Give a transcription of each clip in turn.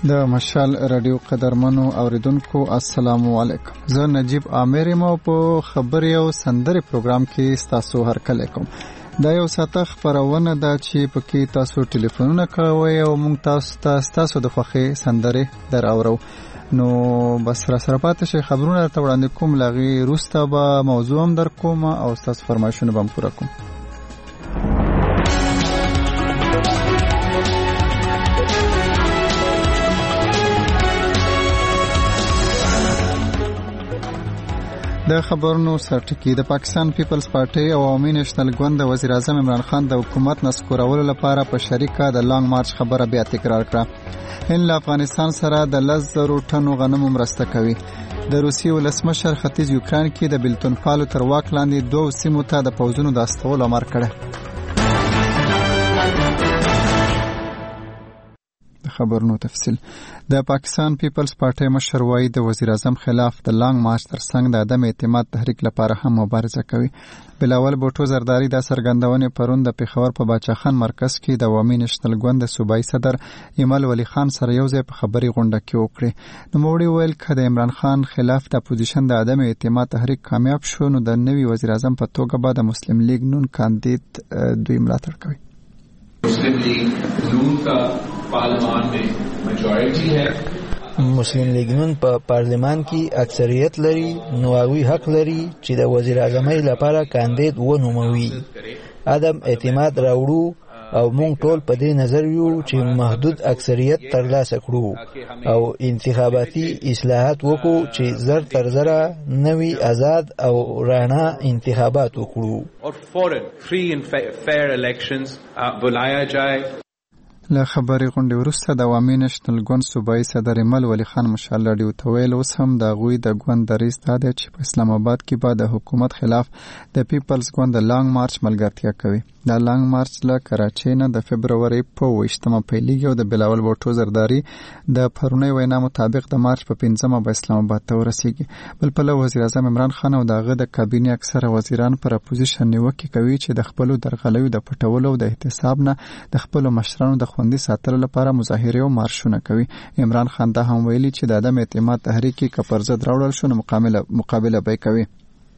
د مشال رادیو قدرمنو اوریدونکو السلام علیکم. زه نجیب عامر یم په خبري او سندري پروګرام کې تاسو هرکلی کوم. دا یو ساعته خبرونه ده چې پکې تاسو ټلیفونونه کوئ او موږ تاسو د خوښي سندري دراورو. نو بس را سره پاتې شي خبرونه ته وړاندې کوم، لغي روسته به موضوع هم در کوم او تاسو فرمایشونه به پوره کوم. د خبرونو سرټکی د پاکستان پیپلز پارټي او عوامي نېشنل ګوند د وزیر اعظم عمران خان د حکومت نسکورولو لپاره په شریکه د لانګ مارچ خبره بیا تکرار کړه. هند له افغانستان سره د 10,000 ټنو غنمو مرسته کوي. د روسیې ولسمشر ختیځ یوکران کې د بلتون پالو تر واک لاندې 2 سیمو ته د پوځونو د استولو امر کړی. خبرونو تفصیل. د پاکستان پیپلز پارټي مشر وايي د وزیر اعظم خلاف د لانګ مارچ ترڅنګ د عدم اعتماد تحریک لپاره هم مبارزه کوي. بلاول بوټو زرداری د سرګندونې پرون د پیښور په باچاخان مرکز کې د عوامي نېشنل ګوند د صوبایي صدر ایمل ولی خان سره یو ځای په خبري غونډه کې وکړي. نوموړي ویل چې د عمران خان خلاف د اپوزیشن د عدم اعتماد تحریک کامیاب شو نو د نوي وزیر اعظم په توګه به د مسلم لیگ نون کاندید دوی ملاتړ کوي. مسلم لیگ نون کا پارلیمان میں میجورٹی ہے. مسلم لیگ نون په پارلیمان کې اکثریت لري، نو هغوی حق لري چې د وزیر اعظمۍ لپاره کاندید ونوموي. عدم اعتماد راوړو او موږ ټول په دې نظر یو چې محدود اکثریت ترلاسه کړو او انتخاباتي اصلاحات وکړو چې زر تر زره نوي آزاد او راڼه انتخابات وکړو اور فورن فری اینڈ فیر الیکشنز بلایا جائے. له خبري غونډې وروسته د عوامي نېشنل ګوند صوبایي صدر ایمل ولی خان مشال راډیو ته ویل اوس هم د هغوی د ګوند دریځ دا دی چې په اسلام آباد کې به د حکومت خلاف د پیپلز ګوند د لانګ مارچ ملګرتیا کوي. دا لانګ مارچ له کراچۍ نه د فبرورۍ په 28مه پیلېږي او د بلاول بوټو زرداری د پرونۍ وینا مطابق د مارچ په 5مه به اسلام آباد ته ورسیږي. بل پلوه وزیر اعظم عمران خان او د هغه د کابینې اکثره وزیران پر اپوزیشن نیوکې کوي چې د خپلو درغلیو د پټولو او د احتساب نه د خپلو مشرانو د خوندي ساتلو لپاره مظاهره او مارشونه کوي. عمران خان دا هم ویلي چې د عدم اعتماد تحریک کې کپرزد راوړل شو نو مقابله به کوي.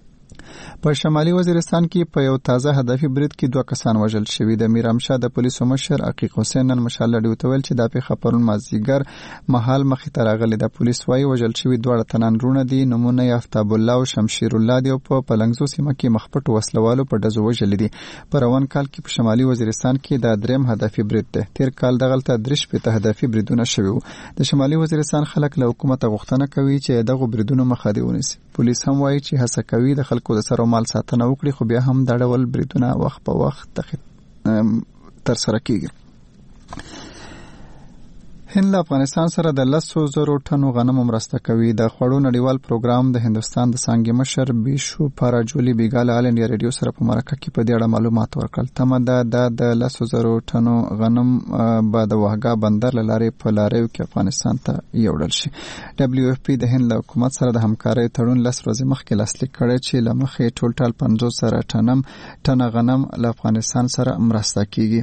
په شمالي وزیرستان کې په یو تازه هدفي برید کې 2 کسان وژل شوي. د میرامشاه د پولیسو مشر عقیق حسین نن مشال راډیو ته ویل چې دا پیښه پرون مازدیګر مهال مخې ته راغلې. د پولیس وايي وژل شوي 2 تنان رونه دي. نمونه یې افتاب الله او شمشیر الله دی او په پلنګزو سیمه کې مخپټ وسلوالو په ډزو وژل دي. په روان کال کې په شمالي وزیرستان کې د 3م هدفي برید دی. تیر کال دغلته 3 هدفي بریدونه شوي وو. د شمالي وزیرستان خلک له حکومت غوښتنه کوي چې دغه بریدونو مخه دې ونیسي. پولیس هم وايي چې هڅه کوي د خلکو د سر او مال ساتنه وکړي، خو بیا هم دا ډول بریدونه وخت په وخت تر سره کیږي. هند له افغانستان سره د 10,000 ټنو غنمو مرسته کوي. د خوړو نړیوال پروګرام د هندستان د څانګې مشر بیشو پاراجولی بیګال آل انډیا ریډیو سره په مرکه کې په دې اړه معلومات ورکړل. تمه ده د 10,000 ټنو غنم به د وهګا بندر له لارې په لاریو کې افغانستان ته یوړل شي. دبليو اف پی د هند له حکومت سره د همکارۍ تړون 10 ورځې مخکې لاسلیک کړی چې له مخې ټول 50 ټنه غنم له افغانستان سره مرسته کیږي.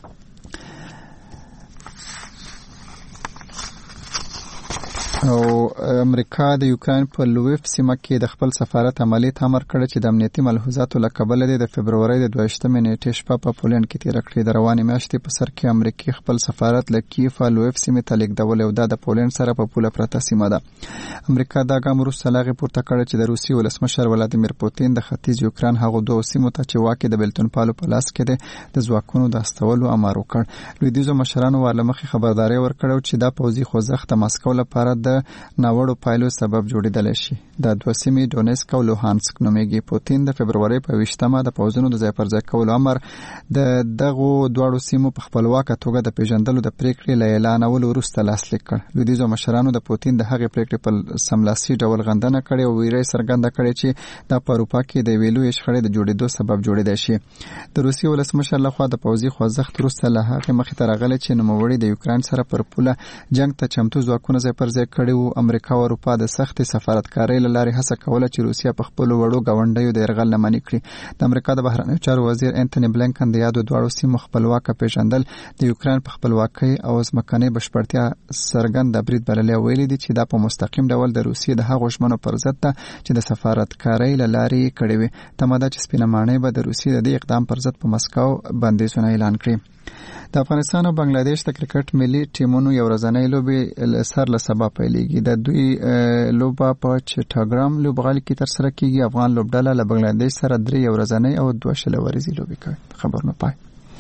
او امریکا د یوکرين په لویف سیمه کې د خپل سفارت عملیات امر کړی چې د امنیتي ملحوظاتو له کبله د فبرورۍ د 22مې نیټې شپه په پولند کې تیر کړی. د روانې میاشتې په سر کې امریکای خپل سفارت له کیف لویف سیمې ته لیږدول او د پولند سره په پوله پرته سیمه ده. امریکا دا ګام وروسته لاغې پورته کړی چې د روسي ولسمشر ولادیمیر پوتین د ختیځ یوکرين هغه 2 سیمو ته چې واکې د بلتون پالو په لاس کې د ځواکونو د استولو امر وکړ. لویدیځو مشرانو ولمخې خبرداري ورکړه چې دا پوځي خوځښت د ماسکو لپاره د ناوړو پایلو سبب جوړیدلی شي. د 2 سیمې ډونیسک او لوهانسک نومیږي. پوتین د فبرورۍ په 20مه د پوځونو د ځای پر ځای کولو امر د دغو 2 سیمو په خپلواکه توګه د پیژندلو د پریکړې له اعلانولو وروسته لاسلیک کړ. لویدیځو مشرانو د پوتین د هغې پریکړې په سملاسي ډول غندنه کړې او ویره څرګنده کړې چې دا په اروپا کې د ویلو شخړې د جوړېدو سبب جوړېدای شي. د روسي ولسمشر لخوا د پوځي خوځښت وروسته له هغې مخې ته راغلی چې نوموړي د یوکرين سره پر پوله جنگ ته چمتو ځواکونه ځای پر ځای کړی وو. امریکا او اروپا د سختې سفارتکارۍ له لارې هڅه کوله چې روسیه په خپلو وړو ګاونډیو د یرغل نه منع کړي. د امریکا د بهرنیو چارو وزیر انټوني بلینکن د یادو دواړو سیمو خپلواکه پیژندل د یوکرين په خپلواکۍ او ځمکنۍ بشپړتیا څرګند برید بللی. ویلي دي چې دا په مستقیم ډول د روسیې د هغو ژمنو پر ضد ده چې د سفارتکارۍ له لارې کړې وي. تمه ده چې سپینه ماڼۍ به د روسیې د دې اقدام پر ضد په مسکو بندیزونه اعلان کړي. د افغانستان او بنگلاديش د کرکټ ملي ټیمونو یو ورځنۍ لوبې سر له سبا پیلېږي. د دوی لوبه په چټاګرام لوبغالي کې ترسره کیږي. افغان لوبډله له بنگلاديش سره 3 ورځنۍ او 2 شل ورځې لوبې کوي. خبرونه پای.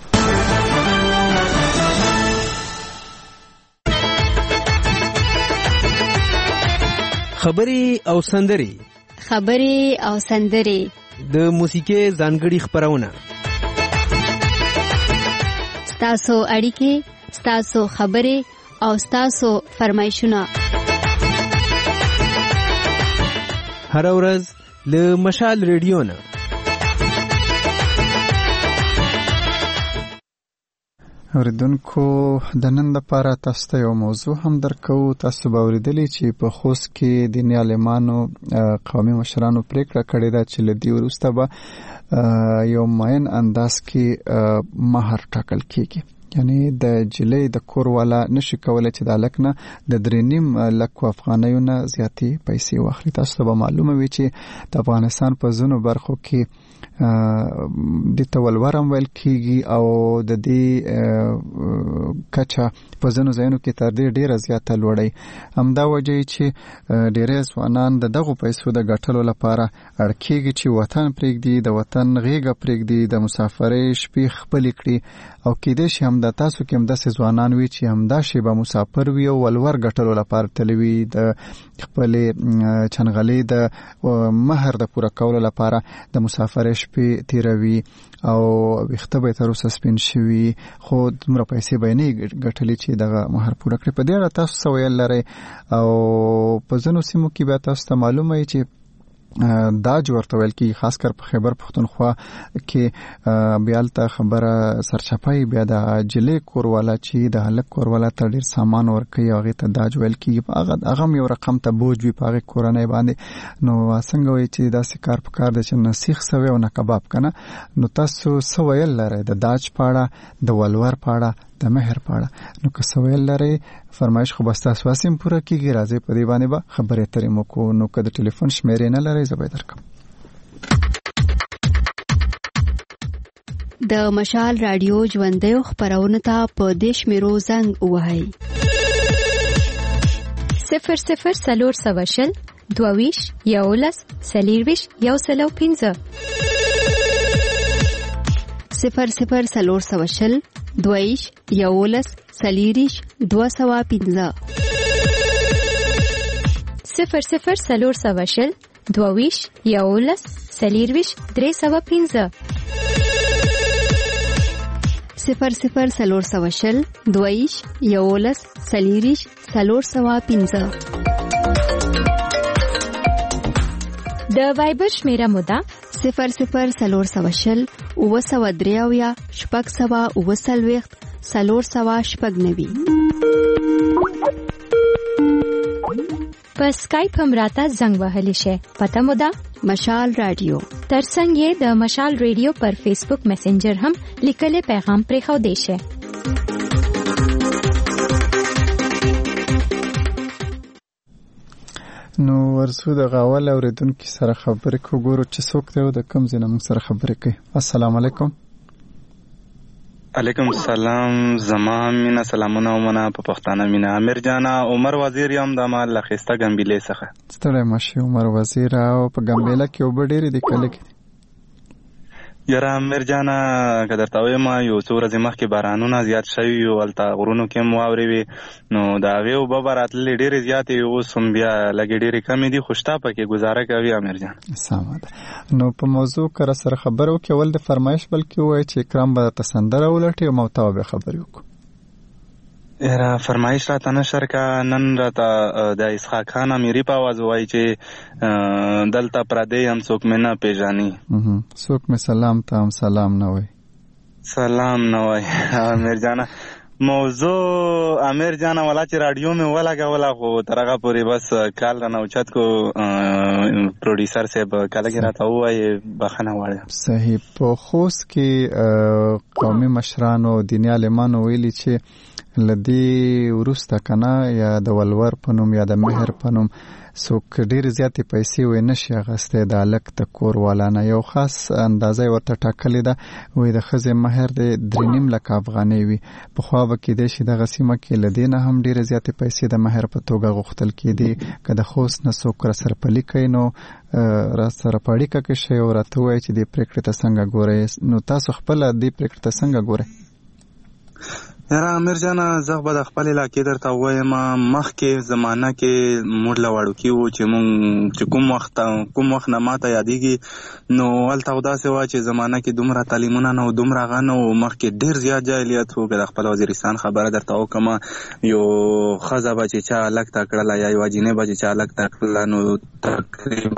خبرې او سندرې د موسیقي ځانګړي خبرونه، ستاسو اړیکې، ستاسو خبرې او ستاسو فرمایشونه هر ورځ له مشال ریډیو نه. اوریدونکو د نن لپاره تاسو ته یو موضوع هم درکو. تاسو به اوریدلی چې په خوست کې دیني عالمانو قومي مشرانو پریکړه کړې ده چې له دې وروسته به یو معین انداز کې مہر ټاکل کیږي. یعنی د جلې د کور والا نشي کولای چې د لک نه د 3.5 لک افغانیو نه زیاتې پیسې واخلي. تاسو ته به معلومه وي چې د افغانستان په ځینو برخو کې د تولورم ویل کیږي او د دې کچا په ځینو ځایونو کې تر دې ډیره زیاته لوړی. همدا وجه چې ډیره ځوانان د دغه پیسو د ګټلو لپاره اړکیږي چې وطن پرېږدي، د وطن غیږه پرېږدي، د مسافرۍ شپې خپل کړي او کېدای شي هم د تاسو کې هم داسې ځوانان وي چې همدا شی به مسافر وي او ولور ګټلو لپاره تلوي د خپل چنغلې د مہر د پوره کولو لپاره د مسافرۍ شپې تیروي او وخته به تر اوسه سپین شوي خو دومره پیسې به نه ګټلې چې دغه مہر پوره کړي. په دې اړه تاسو څه ویل لرئ او په ځینو سیمو کې به تاسو ته معلومه وي چې دا جوړته ویل کی خاص کر په خیبر پختونخوا کې بیالته خبره سرچپای بیا د جلې کوروالا چې د هلک کوروالا ته ډیر سامان ورکي هغه ته دا جوړل کی هغه یو رقم ته بوج وی پاغه کورنۍ باندې. نو څنګه وي چې دا سکار په کار د چې نسیخ سوي او نه کباب کنه. نو تاسو سویل لرئ د داج پاړه، د ولور پاړه، د مہر پاړه. نو که سویل لرئ فرمایش خو بس تاسو واسم پوره کیږي. راځي په دې باندې به خبرې ترې مو کو. نو که د ټلیفون شمیرې نه لرئ زه به درکم. د مشال رادیو ژوندۍ خبرونه ته په دیش میرو زنګ وهاي 00 سلور سواشل دوویش یولس سلیرویش یوسلو 15 00 سلور سواشل دویش یولس سلیریش 215 00 سلور سواشل دوویش یولس سلیرویش 315 00 سلور سواشل دویش یولس سلیریش 315 د وایبر شمیره مودا 00 سلور سواشل وسودریاویا شپږ سوا وسلويخت سلور سوا شپږ نوي. په سکایپ هم راته زنګ وهلی شي. پته مودا مشال رادیو. ترڅنګ یې د مشال رادیو پر فیسبوک میسنجر هم لیکل پیغام پرې خو دی شي. نو ورسو د غاول اوریدونکو سره خبرې کوو چې څوک دی او د کوم ځای موږ سره خبرې کوي. السلام علیکم. علیکم السلام. زما مینا سلامونه ومنه په پښتانه مینا. امیر جانا عمر وزیر یم د مال لخيسته ګمبلې څخه. ستړی ماشي عمر وزیر او په ګمبله کې وبډېری د کله کې یاره امیر جانا قدرته وایم یو څو ورځې مخکې بارانونه زیات شوي او الته غرونو کې واورې وي نو دا هغه او ببراتلې ډېرې زیاتې اوس هم بیا لګې ډېرې کمې دي خو شته پکې گزاره کوي امیر جان. سمه ده. نو په موضوع کر سره خبرو کې ول د فرمایش بلکې وای چې اکرام به تسندره ولټي او متوابه خبرې وکړو. یاره فرمایش راته نشر کا نن راته د اسحاق خان امیری په आवाज وای چې دلته پردې هم څوک مې نه پیژني. څوک مې سلام ته هم سلام نه وای. سلام نه وای امیر جانا. موضوع امیر جان ولا چې رادیو مې ولګوله خو تر هغه پورې بس کال رانه اوچت کو پروډیوسر صاحب کله کې راته ووایي بخښنه غواړم. صحیح. په خوست کې قومي مشرانو دیني عالمانو ویلي چې لدی وروسته کنه یا د ولور په نوم یا د مهر په نوم څوک ډېر زیاتې پیسې وای نشي اخیستی د هلک د کور والانه. یو خاص اندازه یې ورته ټاکلې ده، وایي د ښځې مهر د 3.5 لکه افغانۍ وي. پخوا به کېدی شي دغه سیمه کې له دې نه هم ډېرې زیاتې پیسې د مهر په توګه غوښتل کېدې. که د خوست نه څوک راسره پلي کوي نو راسره په اړیکه کې شئ او راته ووایي چې دې پرېکړې ته څنګه ګورئ. نو تاسو خپله دې پرېکړې ته څنګه ګورئ؟ یاره امیر جانه زه به د خپل علاقې درته ووایم، مخکې زمانه کې موږ له وړوکي وو چې مونږ چې کوم وخت نه ماته یادېږي نو هلته خو داسې وه چې زمانه کې دومره تعلیمونه نه و، دومره هغه نه و، مخکې ډېر زیات جاهلیت و. که د خپل وزیرستان خبره درته وکړم، یو ښځه به چې چا هلک ته کړله یا یوه جینۍ به چې چا هلک ته کړله نو تقریبا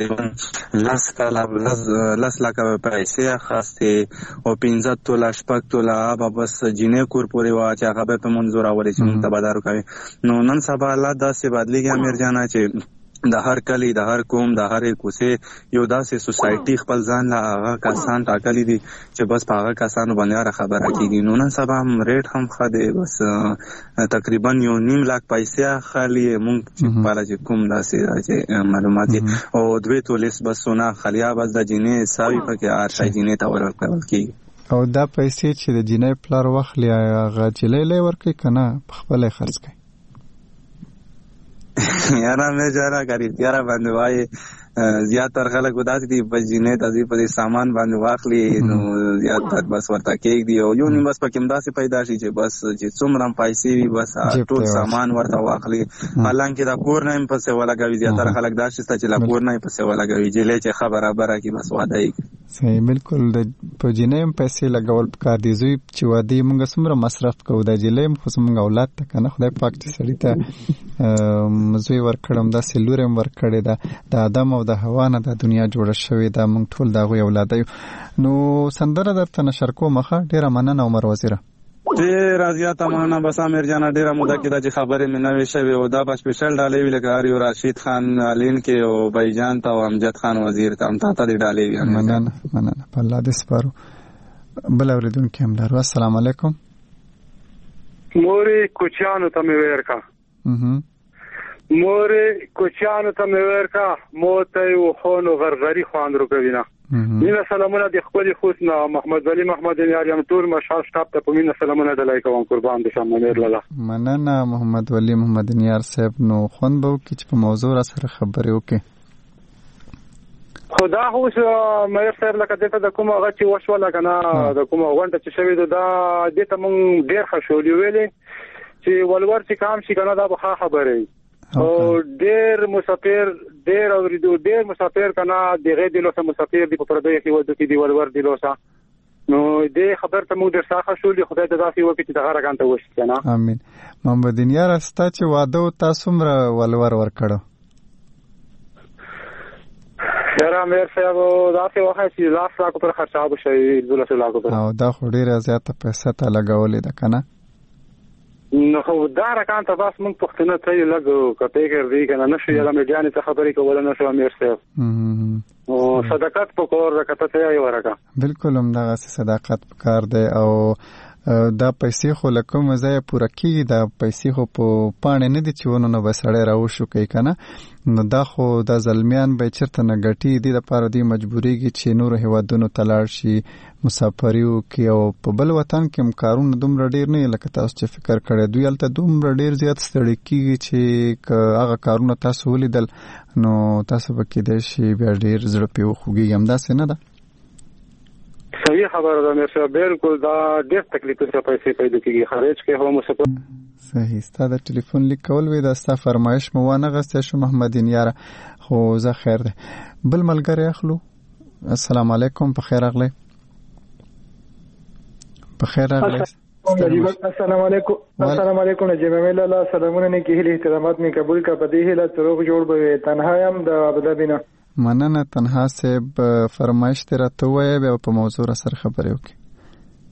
10 لکه پیسې اخیستې او 15 توله 6 توله به بس جینۍ کور پورې وه چې هغه به په منظور راولي چې موږ ته به دارو کوي. نو نن سبا حالات داسې بدلېږي امیر جانه چې د هر کلی، د هر قوم، د هرې کوڅې یو داسې سوسایټي خپل ځان له هغه کسان ټاکلي دي چې بس په هغه کسانو باندې هره خبره کېږي. نو نن سبا هم ریټ هم ښه دی، بس تقریبا 1.5 لک پیسې اخلي موږ چې خپله چې کوم داسې چې معلومات او 2 تولې بس سونه اخلي، بس د جینۍ ساوي پکې هر شی جینۍ ته ورکول کېږي. او دا پیسې چې د جینۍ پلار واخلي هغه جلۍ ورکوي که نه په خپله یې خرڅ کوي؟ یاره مې جاره که رښتیا را باندې وایي زیاتر خلک داسې دي بس جینۍ ته په دې سامان باندې واخلي نو زیاتر بس ورته کېږدي او یو نیم بس پکې هم داسې پیدا شي چې بس چې څومره هم پیسې وي بس ټول سامان ورته واخلي. حالانکې د کور نه هم پسې ولګوي، زیاتره خلک داسې شته چې له کور نه یې پسې ولګوي، جلۍ چې ښه برابره کړي بس واده یې کړي. صحیح، بالکل. په جینۍ هم پیسې لګول پکار دي. زوی چې واده یې موږ څومره مصرف کوو، د جلۍ هم خو زموږ اولاد ته که نه خدای پاک چې سړي ته زوی ورکړم داسې لور هم ورکړې ده. د آدم او د حوا نه د دنیا جوړه شوې ده، موږ ټول د هغوی اولاده یو. نو سندره درته نشر کوم ښه. ډېره مننه عمر وزیره. ډېره زیاته مننه. بس امیر جانه ډېره موده کېده چې خبرې مې نوې شوې او دا به سپیشل ډالۍ وي لکه هر یو راشد خان علین کې او بیجان ته او امجد خان وزیر ته هم تا ته دې ډالۍ وي. مننه په الله دې سپارو. بل اورېدونکی هم لرو. السلام علیکم. مورې کوچیانو ته مې ورکا مورې کوچیانو ته مې ورکا موته یو خونو غرغري خواندرو کوي نه مینه سلامونه د خپل خوست نه محمد ولی محمد یار یم ټول مشال شتاب ته په مینه سلامونه د لای کوم قربان دي شم منیر لاله. مننه محمد ولی محمد یار صاحب. نو خون به وکړي چې په موضوع را سره خبرې وکړي. خدا هو مې سره لکه دته د کومه غچ وشوله کنه د کومه غونډه چې شوی دا دته مونږ ډیر خوشولې ویلې چې ولور چې کام شي کنه دا به خبره او ډیر مسافر کنه دغه د لوسه مسافر دی په پردې کې ودو کې دی ولور دی لوسه نو دې خبر ته مونږ ډیر ښه شولې. خدای ته داسې وکړي چې دغه راګان ته وشي کنه. امين. محمد یار استا چې واده تاسو مر ولور ورکړو یاره مېر صاحب داسې وخت چې لاس راکو پر خرچاب شي 12 لاکو پر او دا خو ډیره زیاته پیسې ته لګولې ده کنه. نو خو دا راکان ته بس موږ پښتنه ته لګو کته کوي کنه نشي یاره مې ځان ته خبرې کول نه شو مېر صاحب او صداقت په کور راکته ته یې ورکا. بالکل هم دا صداقت په کار دی او دا پیسې خو لکه مزه پوره کیږي. دا پیسې خو په پانه نه دي چې ونه نو بسړې راوشو کوي کنه. نو دا خو دا ظلمیان به چرته نه ګټي دي د پاره دی مجبوریږي چې نور هوادونو تلاړ شي مسافریو کې او په بل وطن کې هم کارونه دومره ډیر نه لکه تاسو چې فکر کړی دوی الته دومره ډیر زیات ستړي کیږي چې هغه کارونه تاسو ولیدل نو تاسو به کې د شي بیا ډیر زړه په خوږي هم داسې نه ده. صحیح خبره ده مې سره بالکل دا ډېر تکلیف څه پیسې پیدا کیږي خارج کې هم مسافر. صحیح. ستاسو ټلیفون لیکول وي دا ستاسو فرمایش مو ونه غوښته شو محمد یار خو زه خیر ده. بل ملګری اخلو. السلام علیکم. په خیر اغلی. په خیر اغلی. السلام علیکم. السلام علیکم جناب الله سلامونه نه کیږي احترامات می قبول کا بدیه لا تروغ جوړ به تنها يم د ابوظبی نه. مننه تنها صاحب فرمایش تر ته وای به په موضوع سره خبرې وکړي.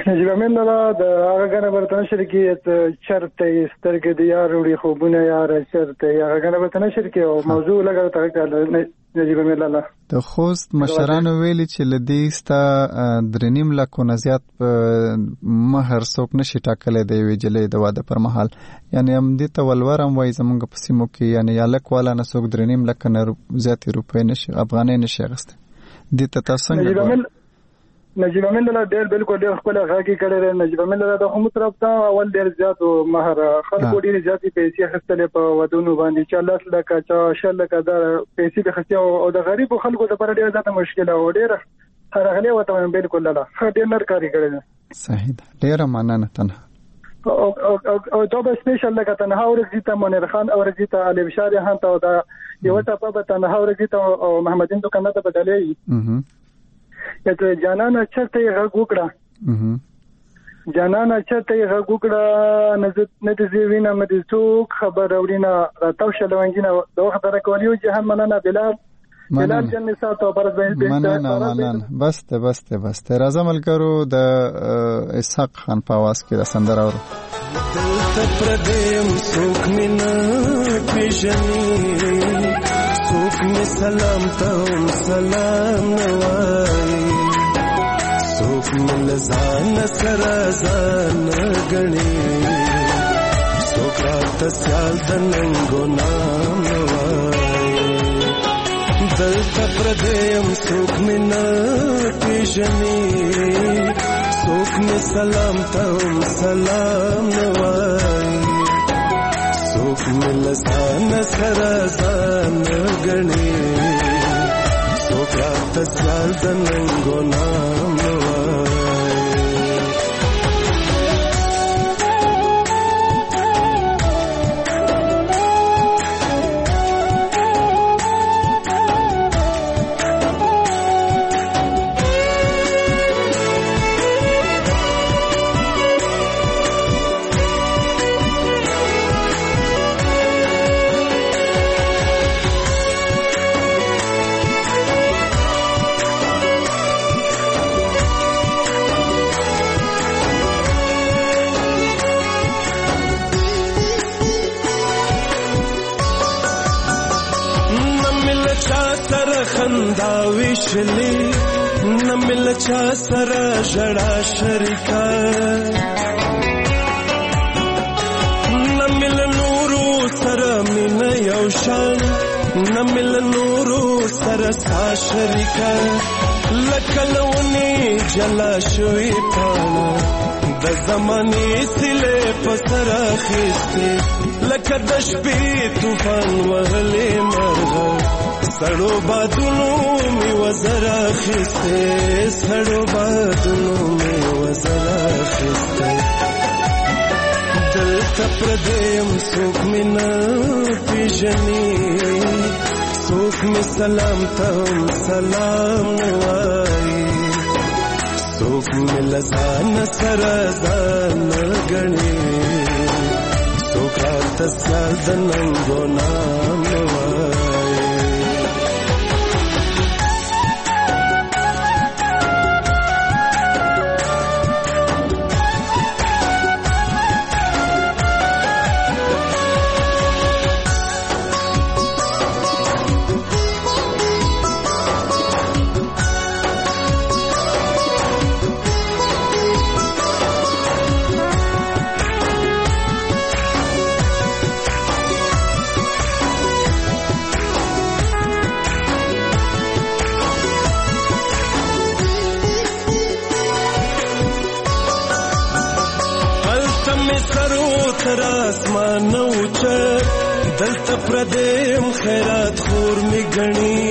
نجیب امین لالا د هغه غنه برتن شرکت شرط سترګې د یار وړي خوبونه یار شرط هغه غنه برتن شرکت او موضوع لګره تاکه نجیب امین لالا د خوست مشرانو ویلي چې لدی ستا 3.5 لک نه زیات مہر څوک نشي ټاکلی د یوې جلې د واده پر مهال یعنی هم دې ته ولورم وایي زمونږ په سیمو کې یعنی یا لک والا نه څوک 3.5 لک نه زیاتې روپۍ نشي افغانۍ نشي اخیستی دې ته تاسو څنګه نجیب امین لالا ډېر بالکل ډېر خپل غاګي کړی نجیب امین لالا د هم طرف ته اول ډېر زیات مہر خلکو ډېر زیاتې پیسې اخیستلې په ودونو باندې چې 10 لک چا 10 لک دا پیسې د خسته او د غریب خلکو لپاره ډېر زیات مشکل او ډېر هرغله وته بالکل لالا ډېر نرکاري کړی صحیح ده ډېر مننه تنها او دا به سپیشل لکه تنها ورزیتا منیر خان او ورزیتا علي بشاري خان ته دا یو ټاپه به تنها ورزیتا او محمدین دکانه ته بدلې ته جانانه چرته یې غږ وکړه جانانه چرته یې غږ وکړه نه دې وینا مې څوک خبر اورینه راتاو شلونګینه د وخت راکولیو جهان مننه بلال جن ساتو پر مننه بس ته راځه ملګرو د اسحاق خان په आवाज کې د سندره اورو دلته پردیم څوک مې نه پیژني څوک مې سلام ته سلام نه وایي څوک مې له ځان سره ځان ګڼي څوک راته سیال د ننګو نام نه وایي دلته پردیم څوک مې نه پیژني څوک مې سلام ته سلام نه وایي څوک مې له ځان سره ځان ګڼي څوک راته سیال د ننګو نام نه وایي خندا وشلی نمل چا سره جڑا شریکا نمل نورو سره من یو شان نمل نورو سره سا شریکا لکلونی جلا شوی پانا د زمانی سله پسر خسته لکه د شپې طوفان وهلې مرغه سړو بادونو می وزرا خسته سړو بادونو می وزرا خسته دلته پردیم څوک می نه پیژني څوک می سلام ته سلام وایي څوک می لزان سره ځان ګڼي څوک راته سیال د ننګو نام وایي تر اسمان اوچت دلته پردیم خیرات خور می گنی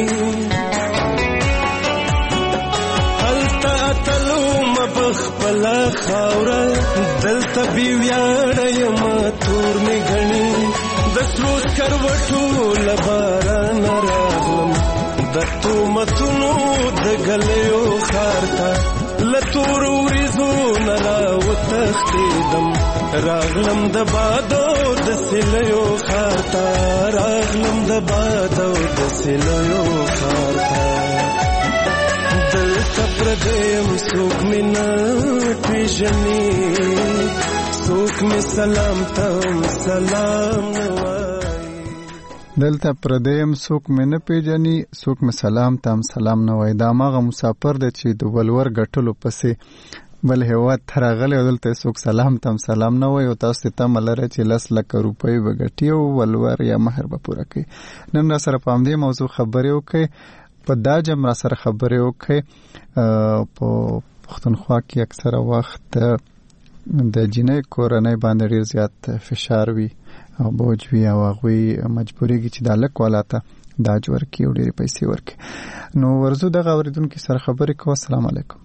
هلته اتلو مبخ پلا خاوره دلته بیویاړی ماتور می گنی د سروس کروټو لباران راغلم د تومتونو د گلیو خارتا لتور وریزو نرا وتختیدم راغلم د بادو د سلیو خارتا راغلم د بادو د سلیو خارتا دلته پردیم څوک مې نه پیژني څوک مې سلام تم سلام نه وایي دلته پردیم څوک مې نه پیژني څوک مې سلام تم سلام نه وایي. دا ماغه مسافر دی چې د ولور ګټلو پسې بل هیواد ته راغلی او دلته څوک سلام تم سلام نه وایي او تاسو ته تمه لرئ چې 10 لک روپۍ به ګټي او ولور یا مهر به پوره کړي. نن را سره په همدې موضوع خبرې وکړئ، په دا جمع را سره خبرې وکړئ. په پښتونخوا کې اکثره وخت د جنۍ کورنۍ باندې ډېر زیات فشار وي او بوج وي او هغوی مجبورېږي چې دا لک والا ته داج ورکړي او ډېرې پیسې ورکړي. نو ورځو دغه اورېدونکي سره خبرې کوو. السلام علیکم.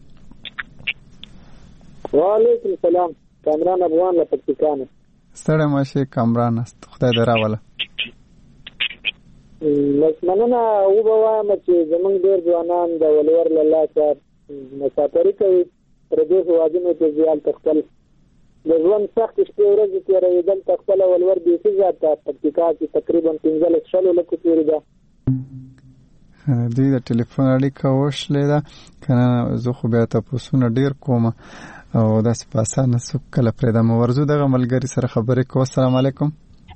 وعلیکم السلام. کامران افغان له پکتیکا نه. ستړی مه شې کامران، خدای دې راوله. مننه. وبه وایم چې زموږ ډېر ځوانان د ولور له لاسه مسافري کوي، پردي هېوادونو ته ځي، هلته خپل د ژوند سختې شپې ورځې تېروي. دلته خپله ولور بیخي زیاته پکتیکا کې تقریبا 15 لکو پورې ده. دوی د ټلیفون اړیکه وشلې ده که نه زه خو بیا تپوسونه ډېر کوم او داسې په اسانه څوک کله پرېږدم. ورځو دغه ملګري سره خبرې کوو. السلام علیکم.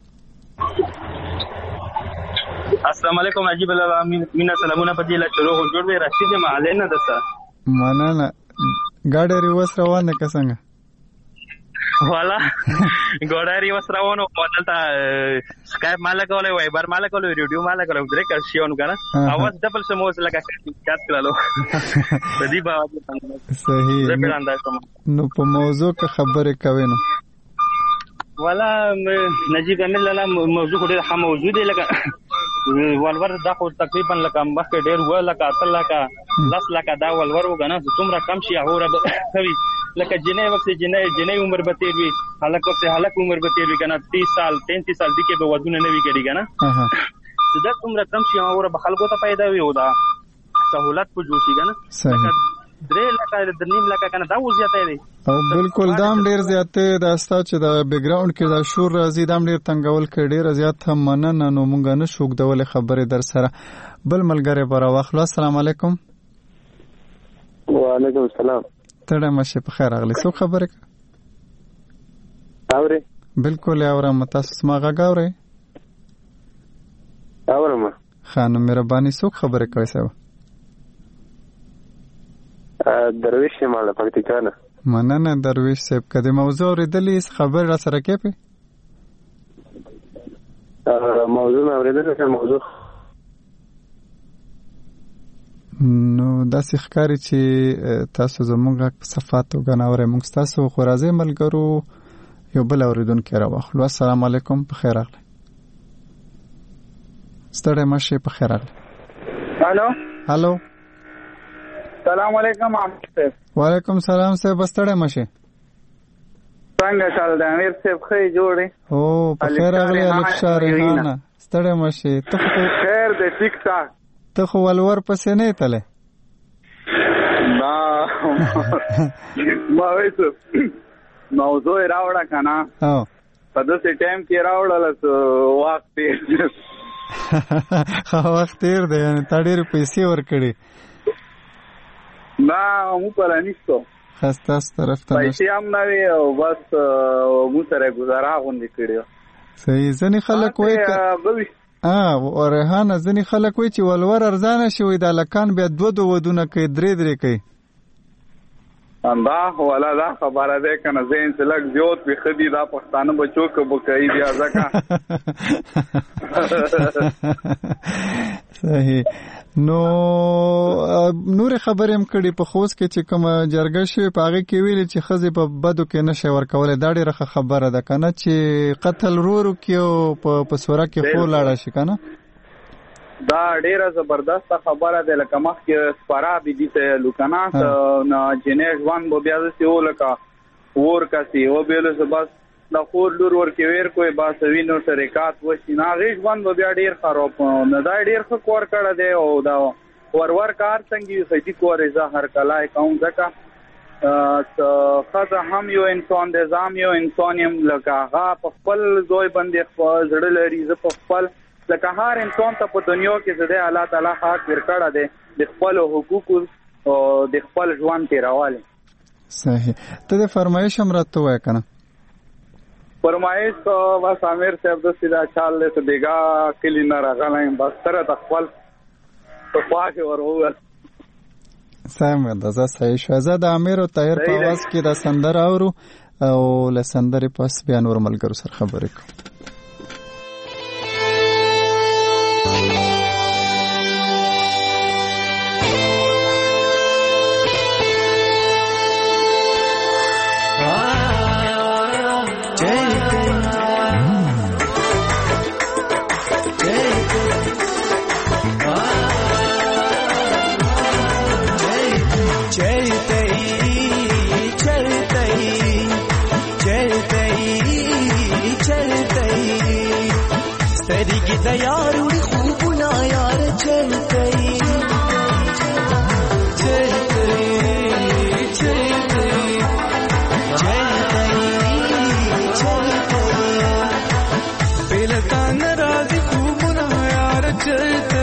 السلام علیکم. عجیب الله مینا سلامونه په دې لا چلو جوړ وي راشد معلن نه دسه مننه. ګاډی ریوس روانه که څنګه والا ګاډی ریوس روانو دلته سکایپ مالا کولای وایبر مالا کولای ریډیو مالا کولای درې کښیون کنه اواز ډبل سموز لکه کات کړلو بدی با صحیح. نو په موضوع کې خبرې کوي نو والا نجیب امل لاله موضوع ډېر هم موجود دی لکه ولور دا خو تقریبا لکه مخکې ډېر و لکه 10 لکه دا ولور وګنه څومره کم شي هغه کوي لکه جنې وخت جنې عمر به تیر وي هلک وخت هلک عمر به تیر وي کنه 30 سال 33 سال دي کې به ودونه نه وي کېږي کنه دا څومره کم شي هغه به خلکو ته پیدا وي او دا سہولت په جوړ شي کنه درې لکه د نیم لکه کنه دا وضعیت دی او بالکل دام ډیر زیات دا ستا چې د بیک گراوند کې دا شور راځي دام ډیر تنګول کې ډیر زیات هم مننه. نو مونږ نه شوک ډول خبره در سره بل ملګری برا واخلو. السلام علیکم. وعلیکم السلام. تړه مشه په خیر اغلی څو خبره اوري؟ بالکل اورم. تاسو ما غاوري؟ اورم. خانم مهرباني څو خبره کوي سبا؟ درویش مال پکتیکا نه. مننه درویش صاحب. کده موضوع اوریدلې خبر را سره کې په موضوع اوریدلې موضوع نو داسې ښکاری چې تاسو زموږ په صفات وګناورې موږ تاسو خو راځي ملګرو یو بل اوریدونکو راوخلو. السلام علیکم. په خیر اغلی ستړی مشه په خیر اغلی. هالو السلام علیکم امیر صاحب. وعلیکم السلام صاحب. ستړی مشه څنګه چل دی امیر صاحب؟ خې جوړې او په خیر اغلی الف شارحانه ستړی مشه. ته خیر دې ټیک ټاک. ته خو ولور پسې نه تله ما وایته موضوع راوړه کنه په داسې ټایم کې راوړل وخت تیر دی یعنی تا ډېرې پیسې ورکړې؟ نه مو پر انیستو خستاس طرف ته پیسې هم نه وي او بس مو سره گزاره غوندې کړې. صحیح. ځینې خلک وایي او ریحانه ځینې خلک وایي چې ولور ارزانه شوی دا لکان بیا 2 ودونه کوي 3 کوي. دا ولا دا خبره ده کنه زین سلک زیات به خدي دا پښتانه بچو کې بکای بیا ځکه صحیح. نو نور خبرې هم کړي په خوست کې چې کوم جرګه شوی په هغه کې ویل چې خزي په بدو کې نشه ورکول دا ډیره خبره ده کنه چې قتل رورو کې او په سوره کې خو لاړه شي کنه دا ډیره زبردست خبره ده. لکه مخ کې سپارا بي دي ته لوکانا نه جنې ځوان به بیا ځي ولکه ور کسي او به له بس د خور لور ورکې ویر کوئی باسوینو شریکات وشي نه غیش باندې بیا ډیر خراب نه دا ډیر ښه کور کړه دی او دا ور کار څنګه سړي کورې زهر کلای کوم ځکه خزه هم یو انسان دی ځام یو انسان یم لکه هغه په خپل زوی باندې زړه لري زه په خپل لکه هر انسان ته په دنیا کې زده الله تعالی حق ورکړه دی د خپل حقوقو د خپل ژوند تیرواله. صحیح. ته د فرمایش هم راته وای کنه. فرمایش بس امیر صاحب د سیدا چال له دیګه کلی نه راغلایم بس سره د خپل په خواږه ورول. سم ده. زه صحیح شو. زه د امیر او طاهر په आवाज کې د سندر اورو او له سندرې پس بیا نور ملګرو سره خبرې کوم. यारुड़ी खूब ना यार चलते बेलता नाराजी खूब ना यार चलते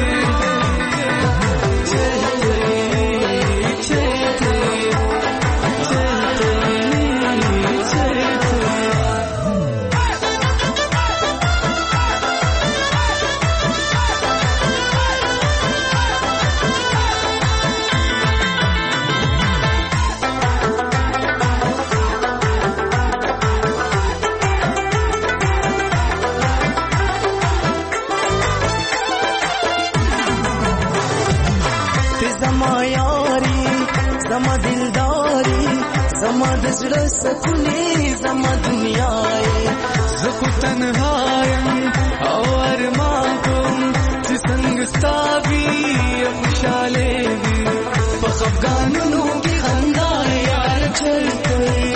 زما دلداري زما د زړه سکونې زما دنیا زه خو تنهایم او ارمان کوم چې څنګه ستا وي خوشحاله وي په خفګانونو کې خندا یار چلته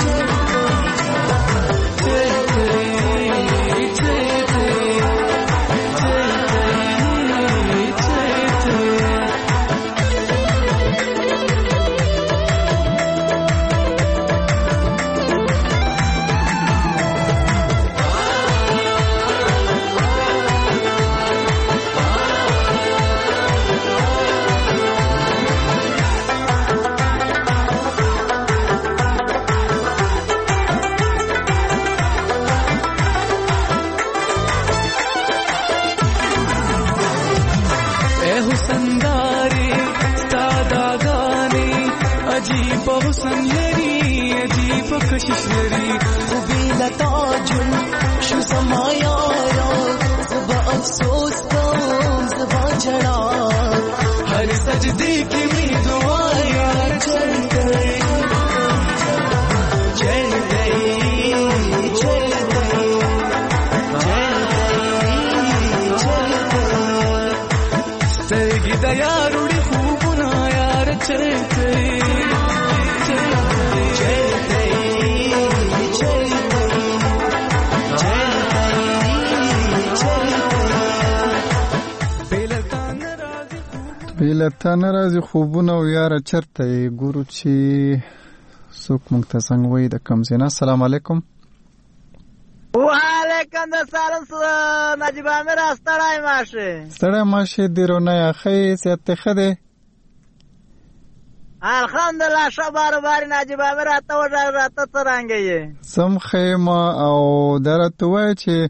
कशिश लरी खूबी लताजुन शु समाया ज़बा अफसोस कौन ज़बा जड़ा हर सजदे की मेरी दुआ यार चल गई चल गई चल गई चल गई सरगी दयारुड़ी खूब ना यार चल गई بیلتا ناراضي خوبونه او یاره چرته ګورو چې څوک مونږ ته څنګه وایي د کم زینا. السلام علیکم. وعلیکم السلام نجیب امیر ستړی ماشه دیرونه اخی سیت خده الحمدلله شبار باری نجیب امیر اته وړه راته څنګه یې سم خیمه او درته وای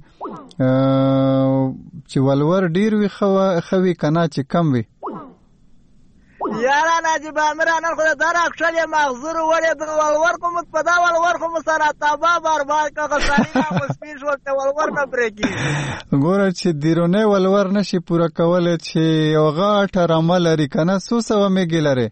چې ولور ډیر وی خوي کنه چې کم وي یارا نجیب امیر نن خو دار اکشل مغزور وړي د ولور کوم په دا ولور کوم سره تابا برباد کغه سړی نو سپین شو ته ولور نه برېږي ګوره چې دیرونه ولور نشي پوره کول چې یو غاټه رمل لري کنه سو سو میګی لري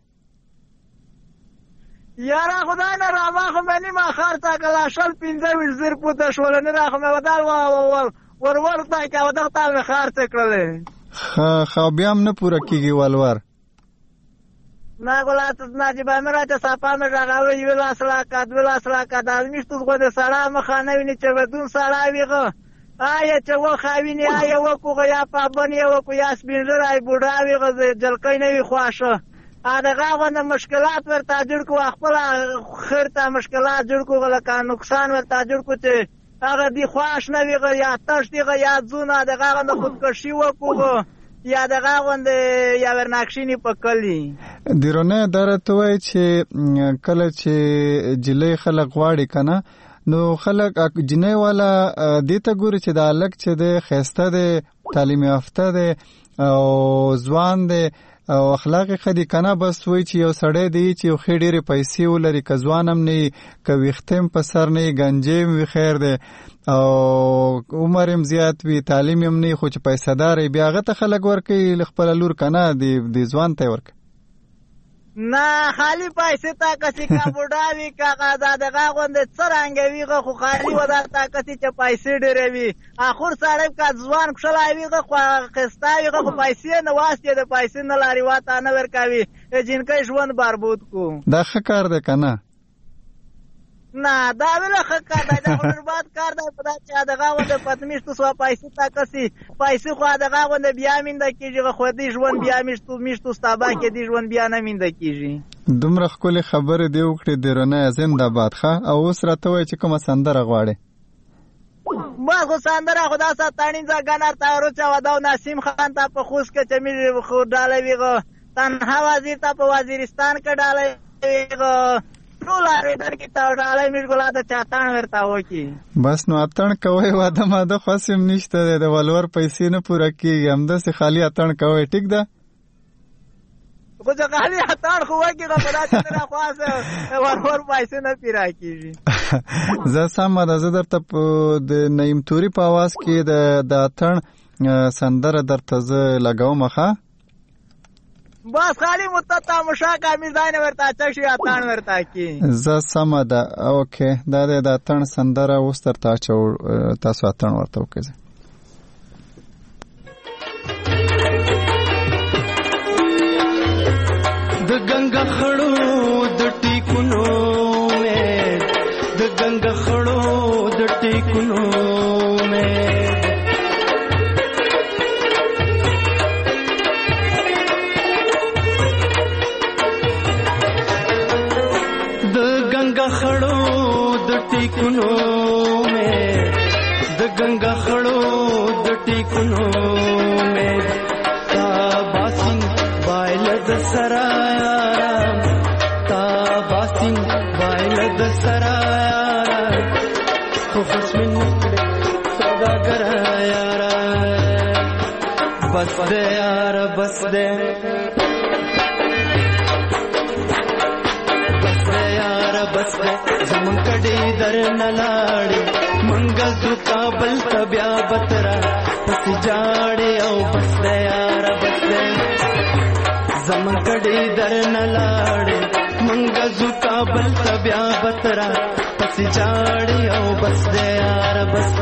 یارا خدای نه راما خو مې ما خرڅه کلا شل 15 زر پوته شول نه راخه مې ودال ورور تا کې ودغه تا مې خرڅه کړلې خو بیا هم نه پوره کیږي ولور نه ګولات نجیب امیر ته صفه مې راغوي ویل اصله کا د میشتو غو د سلام خانه ویني چې بدون سلاویغه آیا چې و خاویني آیا و کوغه یا پابنی و کو یا سپینځرای بوډاویغه جلکې نه وي خواشه هغه غوښنه مشکلات ورته جوړ کو خپل خرته مشکلات جوړ کو لکه نقصان ورته جوړ کو ته هغه دی خواش نه ویغه یا تشتیغه یا ځونه دغه غوښنه خودکشي و کوغه یا دغه غوندې یا ورناکشینی په کلی دیرونه درته وای چې کله چې جلې خلک غواړي کنه نو خلک جنې والا دیته ګوري چې د الک چې د خسته د تعلیم یافته د او ځوان د او اخلاق خدي کنه بس وای چې یو سړی دی چې خې ډېرې پیسې ولري که ځوانم نه کوي ختم په سر نه گنجې وي خیر دی او عمرم زیات وي تعلیم هم نه خو چې پیسې دار بیا غته خلک ورکي خپل لور کنه دی ځوان ته ورک نه خالی پیسې تا کسي کا بوډا وی کا غدا دغه غوندې څرنګ ویغه خو خالی ودا تا کسي چې پیسې ډېرې وي اخر سړی کا ځوان کښلای ویغه خو خستایغه خو پیسې نه واسطه د پیسې نه لاري واته نه ورکاوي جنکې ژوند بربود کو دا ښه کار دی کنه نه دا ویل ښه کار دی دا برباد کار دی په دا چې دغه غوندې پتمیشتو سو پیسې تا کسي پیسې خو دغه غوندې بیا مینده کیږي خو دې ژوند بیا میشتو ستابا کې دې ژوند بیا نه مینده کیږي دومره خپل خبره دی وکړه درنه زنده‌باد ښه او اوس راته وای چې کومه سندره غواړي ما خو سندره خدا ستانین ځګنار تاورو چا وداو نسیم خان ته په خوش کې چې می خو ډالې ویغه تنها وزیر ته په وزیرستان کې ډالې ویغه ټول اړین کې تا ډالې می ګلا ته چاتان ورتا وکی بس نو اتن کوي واده ماده خاصم نشته د ولور پیسې نه پوره کیږي همدا سه خالی اتن کوي ټیک ده خو ځکه خالی اتن خو وکی غوړا چې نه خاصه ورور پیسې نه پیرا کیږي زه سم د زه درته د نیم توري په आवाज کې د اتن سندره درته زه لګاوم ښه بس خالی متتا مشاکا میزان ورتا چشي اتان ورتا کی ز سم ده اوکې دا د اتن سندره اوس ترتا چو تاسو اتن ورته وکړئ د گنگا خړو د ټیکونو مې د گنگا خړو د ټیکونو مې خړو د ټیکونو مې د گنگا خړو د ټیکونو مې تا باسین بایل د سرایا تا باسین بایل د سرایا خو خصمن صدا کرایا بس دے یار بس دے بس زمون کډي در نلاړي منګه زو کابل تبیا بترا پس جاړي او بس یار بس زمون کډي در نلاړي منګه زو کابل تبیا بترا پس جاړي او بس یار بس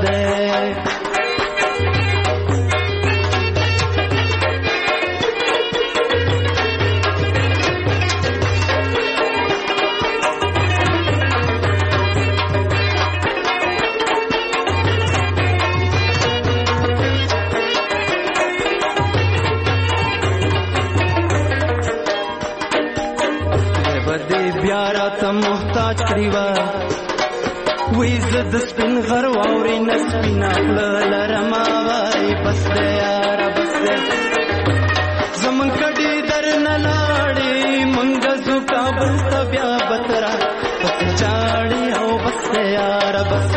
محتاج کریوا وې زد سپین غر واوري نسپینا لرما وای بس یار بس زمون کډي در نلاړي منګه زو کابل تبیا بترا پس چاړي او بس یار بس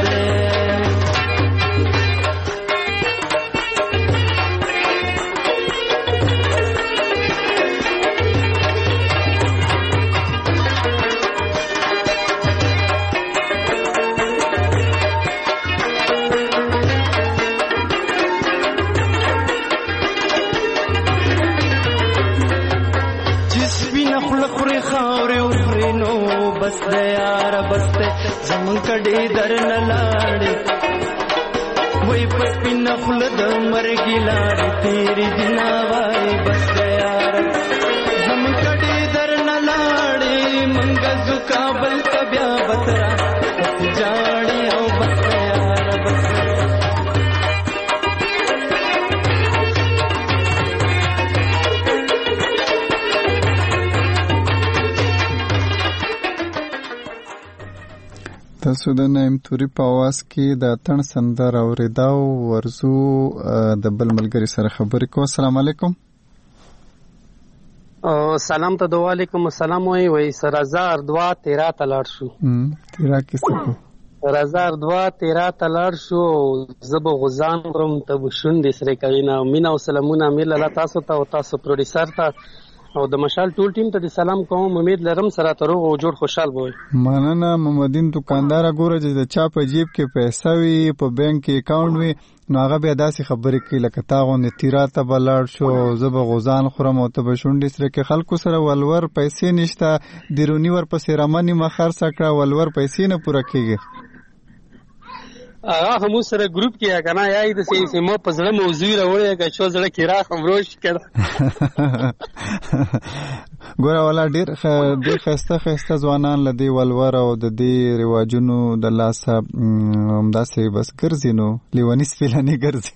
زمون کډي در نلاړي وای پس پین خپل د مرګي لاړي تیری دنا وای بس یار زمون کډي در نلاړي منګه زو کابل تبیا بترا جاړي او بس یار بس تاسو د نعیم توري په आवाज کې د اتن سندر اوریدا ورزو د بل ملګری سره خبرې کوم. السلام علیکم. سلام ته وعلیکم السلام. وای سرازار 2-13 تلاړ شو. 13 کې څه رازار 2-13 تلاړ شو. زب غزان رم ته شوندې سره کینا مینا او سلامونه امیر الله تاسو ته او تاسو پروډوسر ته او د مشال ټول ټیم ته سلام کوم. امید لرم سره تر او جوړ خوشحال وي. مننه محمدین دکاندار. ګوره چې د چا په جیب کې پیسې وي په بانک کې اکاونټ وي نو هغه بیا داسې خبرې کوي لکه تا غوندې تیرا ته به لاړ شو زه به غوزان خورم او ته به شونډې سره کې. خلکو سره ولور پیسې نشته دیرونی ورپسې رمنې مه خرڅه کړه ولور پیسې نه پوره کېږي. هغه هم سره ګروپ کې کنه یای د سې مو په زړه موضوع راوړی که چې زړه کې را خبروش کړه. ګوره ولا ډېر خسته ځوانان لدی ولور او د دې رواجونو د لاسه همداسې بس ګرځي نو لیونی سپیلانی ګرځي.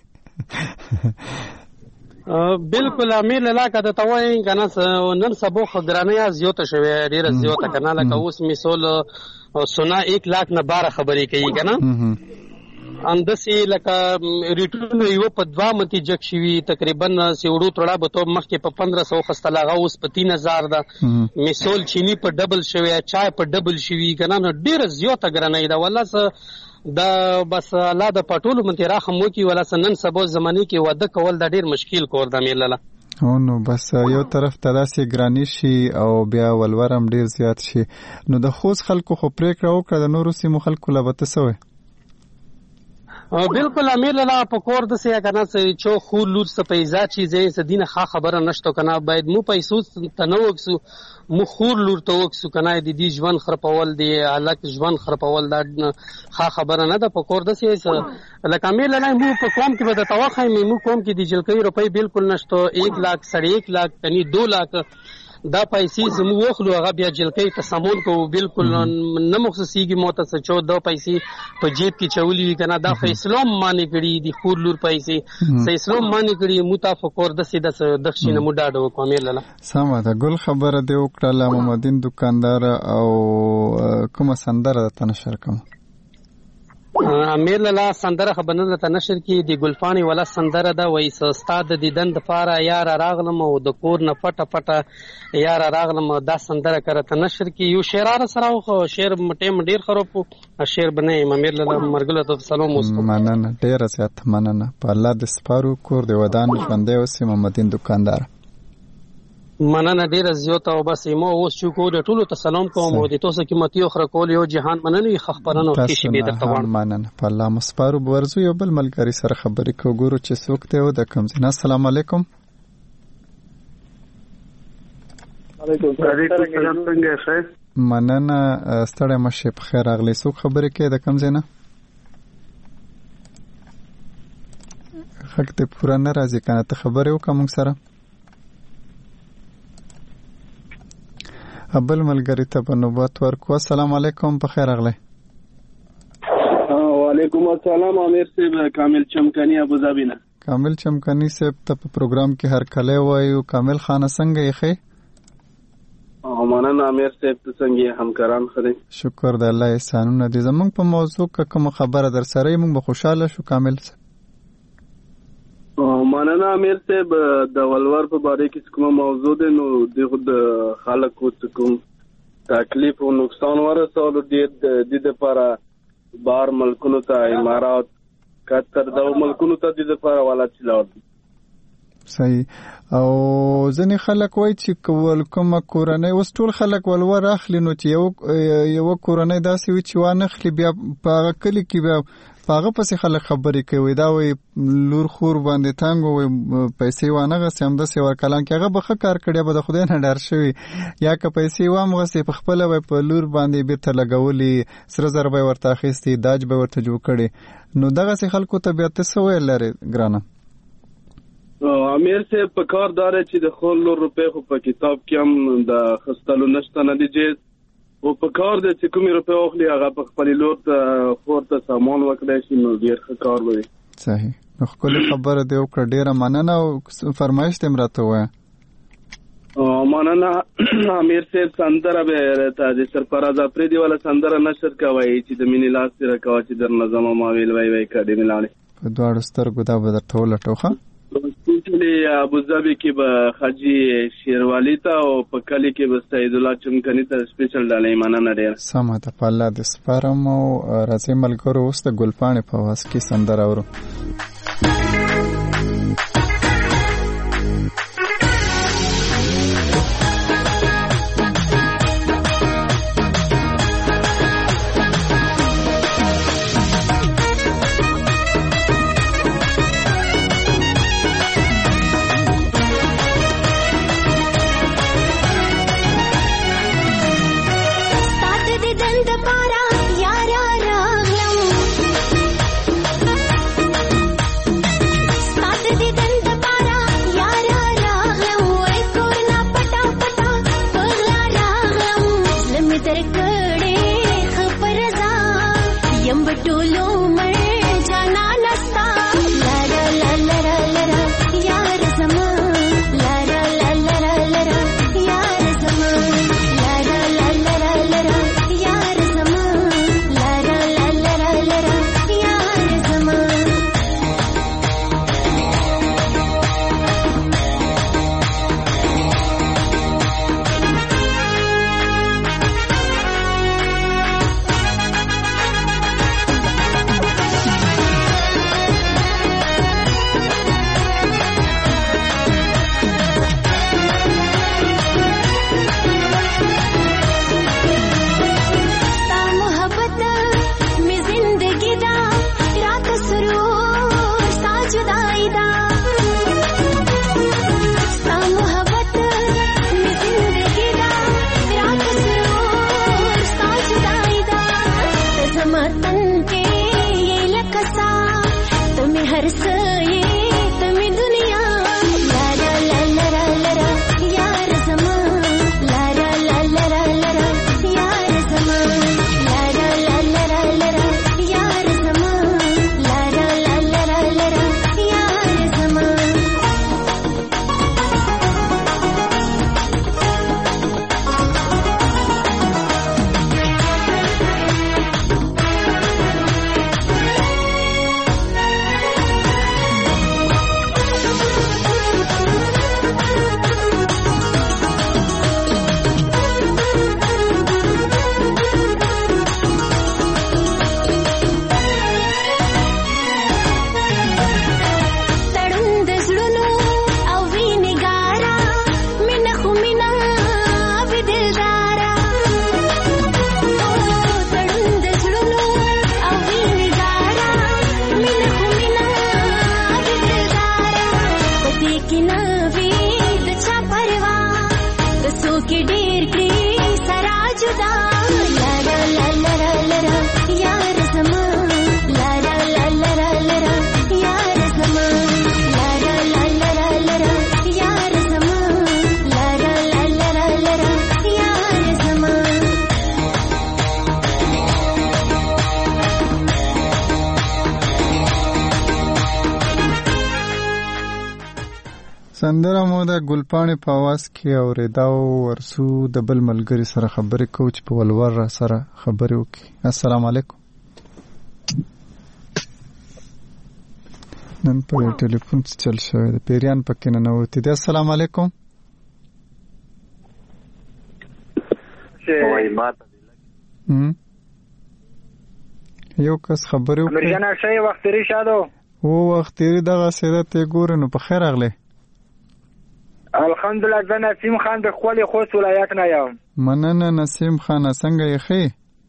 بالکل امیر لاله کده ته وایي کنه نن سبو خدرانه زیاته شوی ډیره زیاته کنه لکه اوس مثال سونا 1 लाख نه 12 خبرې کوي کنه اندسي لکه ریټونو یو په 2 متي جک شوی تقریبا سیوړو تړه به تو مخکې په 1500 خستلاغه اوس په 3000 ده. مثال چینی په ډبل شوی چای په ډبل شوی کنه نو ډیره زیاته ګرانه ده والله دا بس الله د پټولو منته راخم وکي ولا سنن سبو زماني کې وده کول د ډیر مشکل کور د میلاله. نو بس یو طرف ته داسې ګرانی شي او بیا ولورم ډیر زیات شي نو د خوځ خلکو خو پریکړه وکړه د نورو سیمو خلکو لبته سوې. بالکل امیر لاله په کور د سیا کنه چې خو لور سپیزا چیزې سدینه خبره نشته کنه باید مو پیسو تنوکسو مو خور لور ته وکسو کنه د دې ژوند خرپول دی الک ژوند خرپول دا خبره نه ده. په کور د سیا لکه امیر لاله مو په قوم کې به د توخه مو قوم کې د جلکې روپۍ بالکل نشته. 1 लाख 1.5 लाख کني 2 लाख دا پیسې زمو وخلو هغه بیا جلکې ته سمون کو بالکل نه مخصوصيږي موته څه چو دا پیسې په جیب کې چولې کنه دا اسلام معنی کړي دي خور لور پیسې سې اسلام معنی کړي متفقور د سیده دښینه مډاډو کومې لاله. سمه ده ګل خبره دی وکړه محمدین دکاندار او کومه سندره ته نشر کوم. امیر لاله سندره خبرنه ته نشر کی دی ګلفانی ولا سندره دا وای استاد د دیدن د پاره یار راغلم او د کور نه پټه یار راغلم دا سندره کړه ته نشر کی یو شعر سره خو شعر مټه ډیر خراب شعر بنه امیر لاله مرګله ته سلام وستو. مننه ډیر زیات مننه په الله د سپارو کور دی ودان ژوندې اوسې محمدین دکاندار. مننه ډیره زیاته او بس مو اوس چې کو د ټولو ته سلام کوم او د تاسو قیمتي خبر کول یو جهان مننه خبرونه او کیشي به درته وړم. مننه په الله مسپارو ورزو یو بل ملګری سره خبرې کو ګورو چې څوک ته و د کم زنه. السلام علیکم. وعلیکم السلام څنګه ښه مننه ستړی مشه په خیر اغلی څوک خبرې کوي د کم زنه حق ته پورا نه راځي کنه ته خبرې وکم سره ابل ملګری ته په نوبت ورکو. السلام علیکم په خیر اغلی. وعلیکم السلام امیر صاحب کامل چمکنی ابو ظبی نه. کامل چمکنی صاحب ته په پروګرام کې هر کله وایو کامل خان څنګه یې خې مننه امیر صاحب څنګه همکاران خره شکر د الله احسانونه دي. زمونږ په موضوع کوم خبره در سره موږ به خوشاله شو. کامل مننه امیر صاحب د ولور په باره کې کوم موضوع ده نو د خود خلکو کوم تکلیف او نقصان ورسول دي د لپاره بار ملکونو ته امارات قطر د ملکونو ته د لپاره والا چلاو صحیح. او ځنې خلک وایي چې کول کومه کورنۍ اوس ټول خلک ولور اخلي نو چې یو کورنۍ داسې وي چې وانه اخلي بیا په کلی کې بیا پاغه پسې خلک خبرې کوي دا وي لور خور باندې تانګو وي پیسې وانه غسې هم داسې ورکلان کې هغه به ښه کار کړی به د خدای نه ډار شوي یا که پیسې وام غسې په خپله به په لور باندې بېرته لګولي سره زر به یې ورته اخیستي داج به ورته جوړ کړي نو دغسې خلکو ته بیا ته څه ویل لرې ګرانه. امیر صاحب په کار داره چې د خور لور روپۍ خو په کتاب کې هم د خستلو نشته نه دی جیز او په کار دی چې کومې روپۍ واخلي هغه په خپلې لور ته خور ته سامان وکړی شي نو ډېر ښه کار به وي. صحیح. نو ښکلې خبره دې وکړه ډېره مننه او فرمایش دې هم راته ووایه. مننه امیر صاحب سندره به ته د سرفراز افریدي ولا سندره نشر کوي چې د مینې لاس سره کوي چې در نظم ما ویل وای کړي ملاله په دواړو سترګو دا به درته ولټوخه سپیشلی ابوظبي کې به حاجی شیروالی ته او په کلی کې به سید الله چمکني ته سپیشل ډالۍ مننه ډیر سمه ده په الله د سپارم او راځي ملګرو اوس د ګلپاڼې په واس کې سندره اورو سندره مو د ګلپاڼې په आवाज کې اورېدا او ورسو د بل ملګری سره خبرې کوو چې په ولور را سره خبرې وکړي. السلام علیکم. نن په ټلیفون چل شوی د پیریان پکې نه نوتی دی. السلام علیکم. یو کس خبرې وکړي. مرجانه شي وخت لري شادو او وخت لري دغه سره ته ګور نو په خیر اغله. الحمدلله زه نسیم خان د خپل خوست ولایت نه یم. مننه نسیم خان څنګه یې ښه؟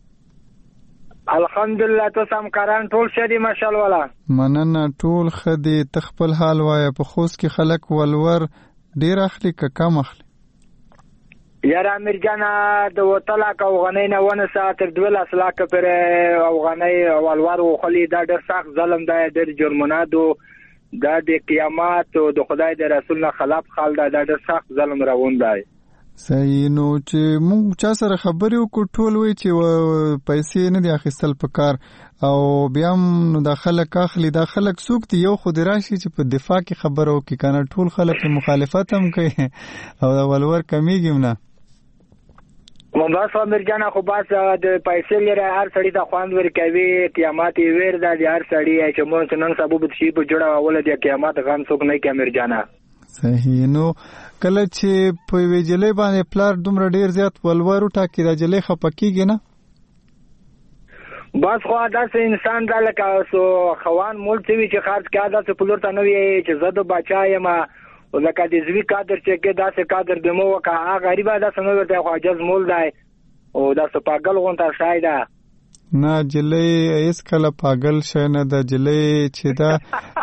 الحمدلله تاسو هم کاران ټول شدي ماشاءالله والا. مننه ټول خدي تخپل حال وای په خوست کې خلک ولور ډیر اخلي که کم اخلي؟ یاره مرجانه د وطلا کا وغنۍ نه ونه ساعت 12 لاکه پر وغنۍ ولور وخلی دا ډیر سخت ظلم دی ډیر جرمونه دو دا د قیامت او د خدای د رسول نه خلاف خال دا ډېر سخت ظلم روان دی. صحیح. نو چې مونږ چا سره خبرې وکړو ټول وایي چې پیسې نه دي اخیستل پکار او بیا هم دا خلک اخلي. دا خلک څوک دي؟ یو خو دې راشي چې په دفاع کې خبره وکړي که نه ټول خلک مخالفت هم کوي او دا ولور کمیږي هم نه. بس امیر جان خو بس د پیسې لري هر سړی ته خوند ورکوي. قیامت ویر د هر سړی چې مونږ نن سبب شي په جوړه اول د قیامت غم څوک نه کوي امیر جان. صحیح. نو کله چې په ویجلې باندې پلار دومره ډیر زیات ولور وټاکي دا جلې خپکیږي نه؟ بس خو داسې انسان دا لکه سو خوان مول چې چې خرج کړه داسې پلور ته نه وي چې زه د بچا یم او لکه د زوی قادر چې کې داسې قادر دمو وکړه هغه غریبه داسې نه ورته خو عجز مول دی او داسې پاگل غونته شای ده. نه جلې هیڅ کله پاگل شي نه ده. جلې چې دا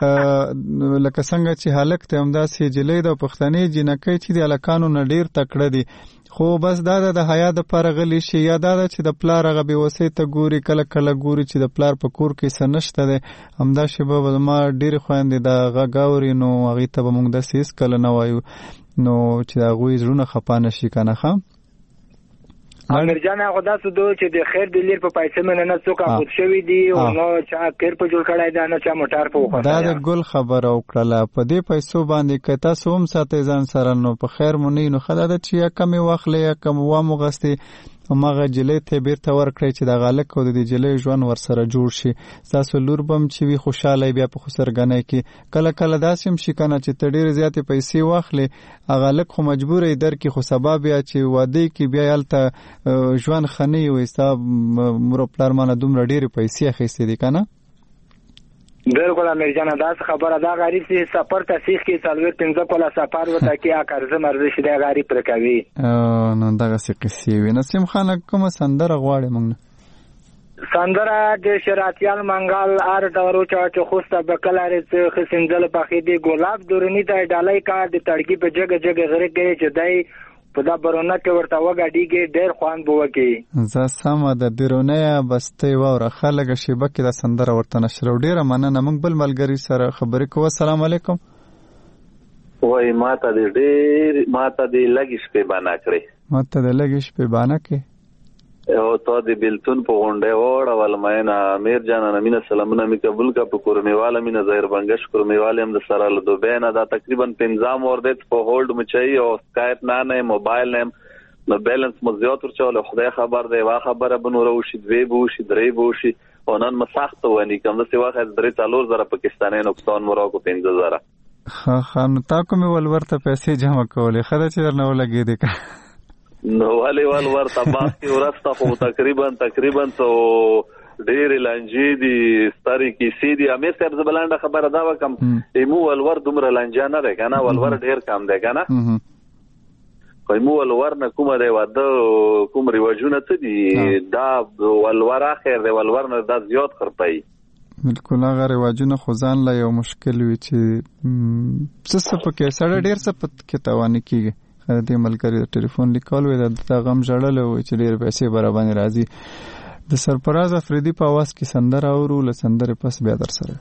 لکه څنګه چې هلک ته همداسې جلې د پښتنې جنکۍ چې د هلکانو نه ډېر تکړه دي خو بس دا د حیا دپاره غلی شي یا دا ده چې د پلار هغه بېوسۍ ته ګوري کله کله ګوري چې د پلار په کور کې څه نشته دی. همدا شیبه به زما ډېرې خویندې د غږ اوري نو هغې ته به موږ داسې هېڅ کله نه وایو نو چې د هغوی زړونه خفه نه شي که نه ښه. امیر جان خو داسې دو چې د خیر د لیر په پیسې مې نه څوک خود شوي دي او نو چا کیر په جوړ کړی دی نه چا موټر په وخوړی. دا د ګل خبره وکړله په دې پیسو باندې که تاسو هم ساتئ ځان سره نو په خیر مو نه وي نو ښه دا ده چې یا کمې واخلئ یا کم واموغستې هماغه جلۍ ته بیرته ورکړئ چې د هلک او د دې جلۍ ژوند ورسره جوړ شي. ستاسو لور به هم چې وي خوشحاله بیا په خسرګنۍ کې. کله کله داسې هم شي که نه چې ته ډېرې زیاتې پیسې واخلې هغه هلک خو مجبوره یې درکړي خو سبا بیا چې واده کې بیا هلته ژوند ښه نه وي ستا مور او پلار مانه دومره ډېرې پیسې اخیستې دي که نه. بالکل امیر جان داسې خبره دا غریب چې سفر ته سیخ کې څلور پنځه کاله سفر وته کې قرضه مرزه شي دا غریب پر کوي. نو دغسې قصې وي. نسیم خان کومه سندره غواړې موږ نه؟ سندره د شراتیال منګال ار ډورو چې خوسته بکلارې څه خسنځل پخې دی ګلاب دورنی ته ډالۍ کا د تړکی په جګه جګه غره کې چې دای په دا برونه کې ورته وګاډیږي ډېر خوان بوه کې. زه سمه د بیرونه بستې واوره خلک شیبه کې د سندره ورته نشره. ډېره مننه. موږ بل ملګري سره خبرې کوو. السلام علیکم. وای ماته دې لږې شپې بانه کړې. ماته د لږې شپې بانه کې او تا د بیلتون په غونډه وړه مینه امیر جان مینه سلامونه می قبول کا په کورمیواله مینه ظاهر بنگش کورمیواله هم د سره له دوبه نه دا تقریبا 15 ورده په هولډ مچي او سکایپ نه موبایل نه نو بیلنس مو زیات ورچول خدای خبر دی وا خبره بنورو شي دوی بو شي درې بو شي او نن مساخت ونی کوم د سیوا خز درې تالور زره پاکستاني نقصان مراکو 15000. خان تا کوم ولورته پیسې جمع کولې خدای چې درنه ولګې دي نو والی ولور تباس کی ورسته خو تقریبا تو ډېر لانجې دي ستاري کې سي دي امیر صاحب زبلانده خبره دا وکم ایمو ولور دومره لانجه نه ده کنه ولور ډېر کم ده کنه ایمو ولور نه کومه دی واده کوم ریواجونه څه دي دا ولور اخر دی ولور نه دا زیات خرپای. بالکل هغه رواجونه خو ځان لا یو مشکل وي چې څه پکې سړی ډېر څه پکې تاواني کېږي. دې ملګري د ټلیفون لیکال وي د غم ژړلی وي چې ډېر پیسې به راباندې راځي. د سرفراز افریدي په اواز کې سندره اورو له سندرې پس بیا در سره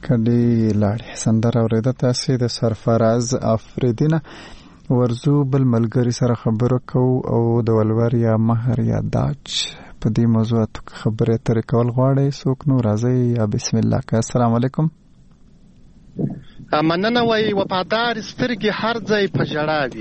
کډي لاړې سندره اوریده تاسو د سرفراز افریدینه ورزو بل ملګری سره خبرو کو او د ولور یا مہر یا داج په دې موضوع خبرې ترې کول غواړي څوک نو راځي یا بسم الله کا السلام علیکم مننه وای وفادار سترګې هر ځای په ژړا وي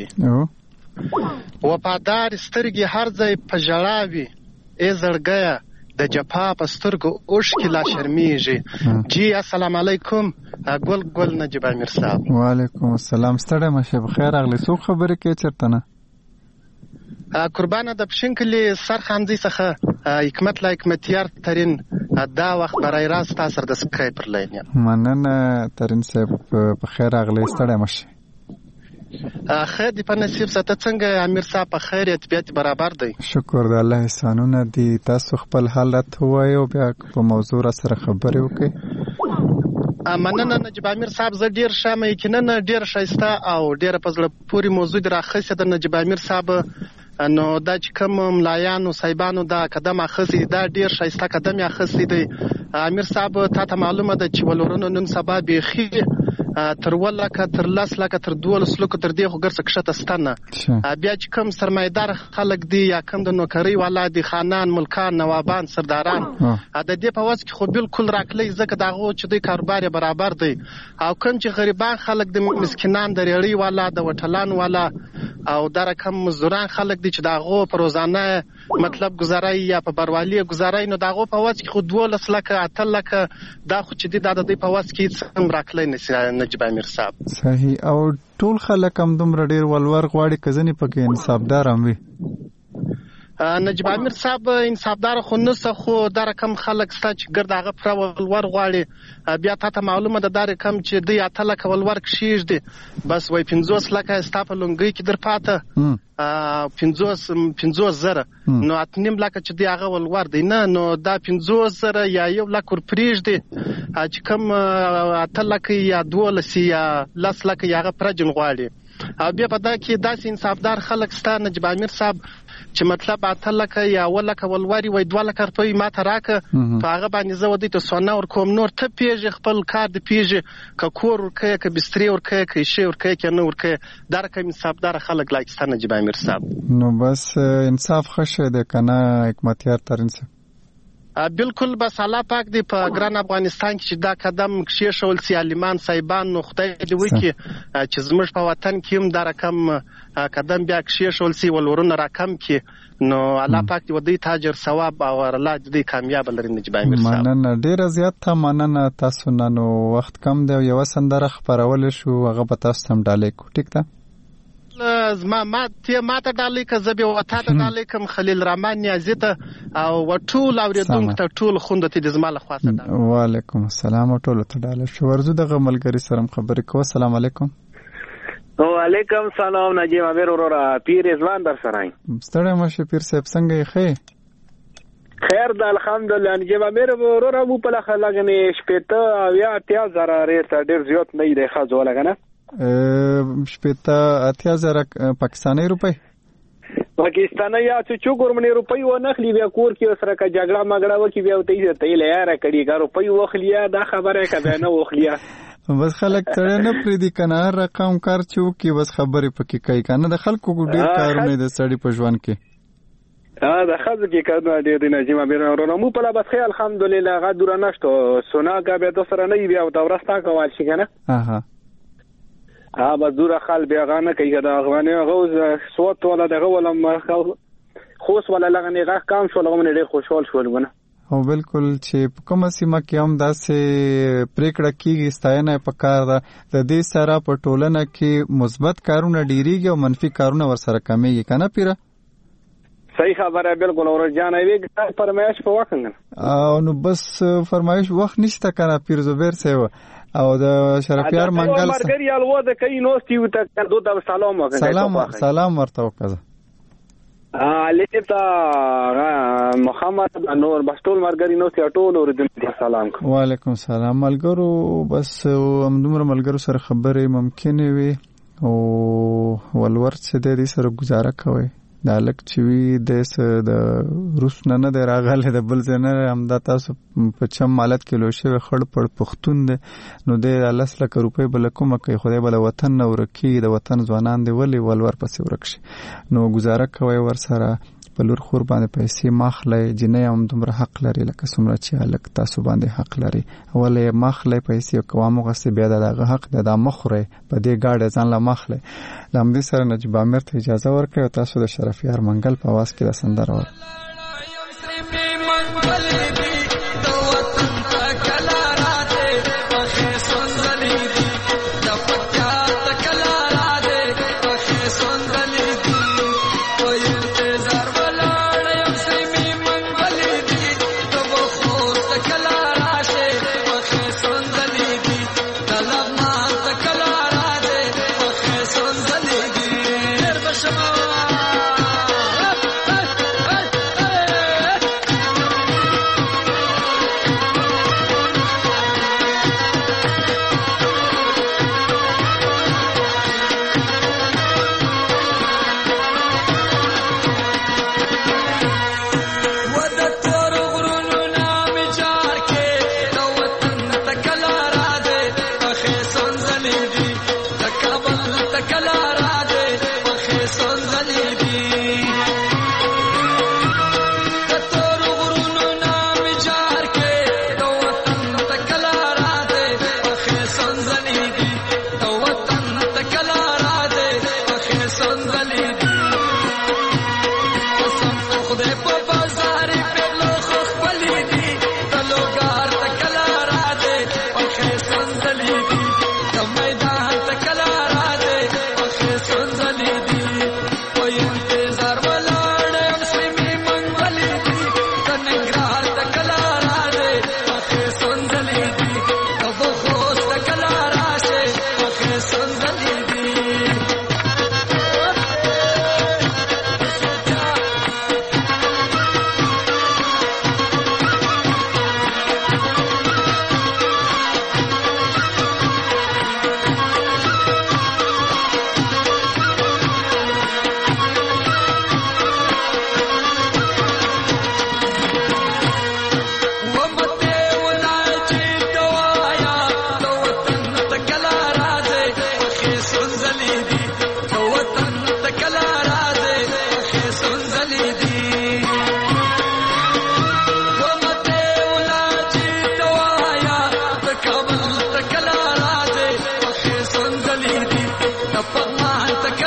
وفادار سترګې هر ځای په ژړا وي ای زړګیا د جفا په سترګو اوښکې لا شرمیږي جی السلام علیکم ګل نجیب امیر صاحب وعلیکم السلام ستړی مشه بخیر اغلی څوک خبرې کوي چېرته نه قربانه د پښینکلي سرخاندي څخه حکمت لا حکمتیار ترین دا وخت برای راست تاسو د سکایپ پر لاین مننه ترین صاحب بخیر اغلی ستړی مشه خیر دی په نصیب ساته څنګه امیر صاحب په خیر طبيعت برابر دی شکر د الله احسانونه دي تاسو خپل حالت وایو بیا په موضوع سره خبرې وکړئ مننه نجیب امیر صاحب زه ډیر شامه یقینا ډیر شایسته او ډیر په زړه پورې موضوع دی راخصه د نجیب امیر صاحب نو دا چې کوم ملایانو صاحبانو دا قدم اخصي دا ډیر شایسته قدم اخصي دی امیر صاحب ته معلومه ده چې ولورونو نن سبا بيخي تر ولکه تر لاس لکه تر 12 لکه تر دې خو ګرځه کښته ستنه بیا چې کوم سرمایدار خلک دی یا کوم د نوکری والا دی خانان ملکان نوابان سرداران د دې په واسه کې خو بالکل راکلي ځکه داغه چې د کاروبار برابر دی او کوم چې غریبان خلک د مسکینان د ریړی والا د وټلان والا او دا رقم مزدوران خلک دي چې داغه په روزانه مطلب گزارای یا په بروالي گزارای نو داغه په واسه کې خو 12 لکه 8 لکه دا خو چې د په واسه کې څم راکلي نجیب امیر صاحب صحیح او ټول خلک هم دومره ډیر ولور غواړي کزنی پکې انصافدار هم وي نجیب امیر صاحب انصافدار خو نسه خو دا رقم خلک ستا چې ګرد هغه پر ولور غواړي بیا ته معلومه ده دا رقم چې دی 8 لکه ولور کښیږ دی بس وای 15 لکه ستا په لونګي کې در پاته 15,000 نو 8.5 لکه چې دی هغه ولور دی نه نو دا 15,000 یا 1 لک ور پریږ دی چې کوم 8 لکه یا 12 یا 10 لکه هغه پرجن غواړي او بیا په دا کې داسې انصافدار خلک ستا نجیب امیر صاحب چې مطلب 8 لکه یا 1 لکه ولوري وای 2 لکه روپۍ ماته راکه په هغه باندې زه ودی ته سونه ور کوم نور ته پیژې خپل کار دی پیژې ک کور ورکه ک بستری ورکه ک شی ورکه ک نه ورکه درکه انصافدار خلک لایک ستا نجیب امیر صاحب نو بس انصاف خشه ده کنه حکمتیار ترین صاحب بالکل بس الله پاک دی په ګران افغانستان کې چې دا قدم کښې شول سی عالمان صاحبان نو خدای دې وکړي چې زموږ په وطن کې هم دا رقم قدم بیا کښې شول سی ولورونه راکم کې نو الله پاک دې ودی تاجر ثواب او الله دې کامیاب لري نجیب امیر صاحب مننه ډیر زیات مننه تاسو نن وخت کم دی یو سندره خبرول شو هغه به تاسو هم ډالې کو ټیک ده ما ته ډالې که زه به وتا ته ډالې کوم خلیل رحمان نیازي ته او ټول اوریدونکو ته ټول خوند ته د زما له خوا ته وعلیکم السلام ټول ته ډالې شو ورزو دغه ملګری سره خبرې کوو السلام علیکم وعلیکم السلام نجیب امیر ورورا پیر رضوان در سره ستړی مشه پیر صاحب څنګه یې خیر خیر د الحمدلله نجیب امیر ورورا مو په لخوا لګنې شپته یا 80,000 ریټ ډیر زیات نه دی خاصه ولګنه شپته 80,000 پاکستانی روپۍ پاکستانی یا چې ګورمنې روپۍ و نخلی بیا کور کې سره کا جګړه مګړه وکي بیا ته یې ته لاره کړي کا روپۍ وخلیا دا خبره کبه نه وخلیا بس خلک تړه نه پریدي کنه رقم کار چو کې بس خبرې پکې کوي کنه د خلکو ډیر کارونه د سړی په ژوند کې دا خزه کې کارونه ډیر نه جما بیرونه مو په لابد خیر الحمدلله غدور نشته سونا کا به تو سره نه بیا او تورستا کوال شي کنه بس دور خال بیا غانه کوي دا غوانه غوز صوت ولا دغه ولا خوش ولا لغنه غا کام شو لغمن ډیر خوشحال شول غنه او بالکل چې کوم سیمه کې هم داسې پریکړه کیږي ستاینه په کار ده د دې سره په ټولنه کې مثبت کارونه ډیریږي او منفي کارونه ورسره کمیږي کنه پیره صحیح خبره بالکل اور جانې وی فرمایش په وخت او نو بس فرمایش وخت نشته کنه پیر زبیر سیو او د شرفیار منګل مرګری الو د کای نو ستیو ته دو د سلام وکړه سلام ورته وکړه لیکتا محمد نور بستول مرګری نو ټول اور د سلام وعلیکم السلام ملګرو بس همدومره ملګرو سره خبرې ممکن وي او ولور څه د دې سره گزاره کوي دا لک چې وی د روس نه دی راغلی د بل ځای نه همدا تاسو په چم مالت کې لوی شوی خړ پړ پښتون دی نو دی 10 لک روپۍ بل کومه کوي خدای بل وطن نه ورکی د وطن ځوانان دی ولې ولور پسې ورک شي نو گزاره کوي ور سره په لور خور باندې پیسې ماخلې جنې هم دومره حق لري لکه څومره چې الک تاسو باندې حق لري ولې ماخلې پیسې کومه غسه بیا دغه حق د مخره په دې گاډه ځان لا ماخلې لامدي سره نجيب عامر ته اجازه ورکړه تاسو د شرفیار منګل په आवाज کې د سندره ور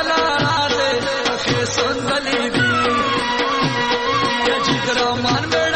Man